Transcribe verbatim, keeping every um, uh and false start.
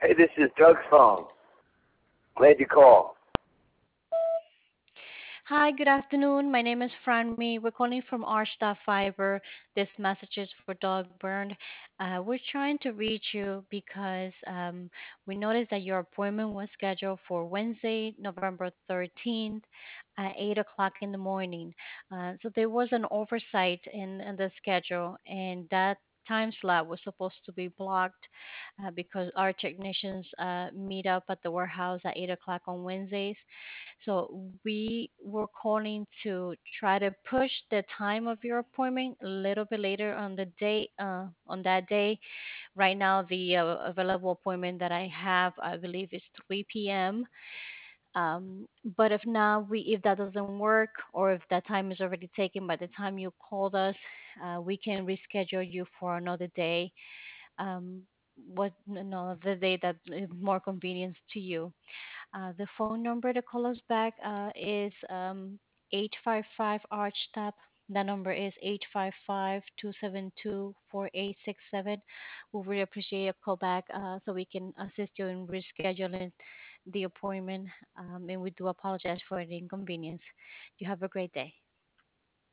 Hey, this is Doug's phone. Glad you called. Hi, good afternoon. My name is Franmi. We're calling from Arch Fiber. This message is for Doug Byrne. Uh, we're trying to reach you because um, we noticed that your appointment was scheduled for Wednesday, November thirteenth at eight o'clock in the morning. Uh, so there was an oversight in, in the schedule, and that time slot was supposed to be blocked uh, because our technicians uh, meet up at the warehouse at eight o'clock on Wednesdays. So we were calling to try to push the time of your appointment a little bit later on the day, uh, on that day. Right now, the uh, available appointment that I have, I believe, is three p m. Um, but if not, we if that doesn't work, or if that time is already taken by the time you called us, uh, we can reschedule you for another day. Um, what no, the day that is more convenient to you. Uh, the phone number to call us back uh, is um, eight five five Arch Tap. That number is eight five five, two seven two, four eight six seven. We really appreciate a call back uh, so we can assist you in rescheduling the appointment. Um, and we do apologize for the inconvenience. You have a great day.